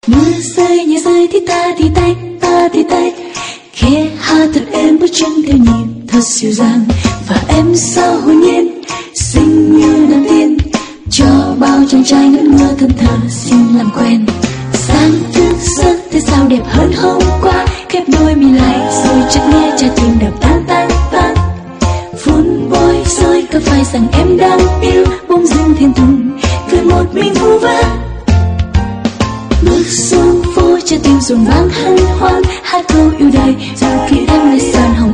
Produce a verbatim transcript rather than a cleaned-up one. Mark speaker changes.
Speaker 1: Mưa rơi nhẹ rơi thì ta thì tay ta thì tay, khẽ hát thật êm bước chân theo nhịp thật dịu dàng. Và em sao hồn nhiên xinh như nàng tiên, cho bao chàng trai ngất ngơ thân thờ xin làm quen. Sáng thức giấc thế sao đẹp hơn hôm qua, khép đôi mi lại rồi chợt nghe trái tim đập tan tan tan. Phút bối rối có phải rằng em đang yêu, bỗng dưng thiên thùng cười một mình vu vơ. Bước xuống phố trái tim rộn vang hân hoan, hát câu yêu đời rồi khi em lại sờn hồng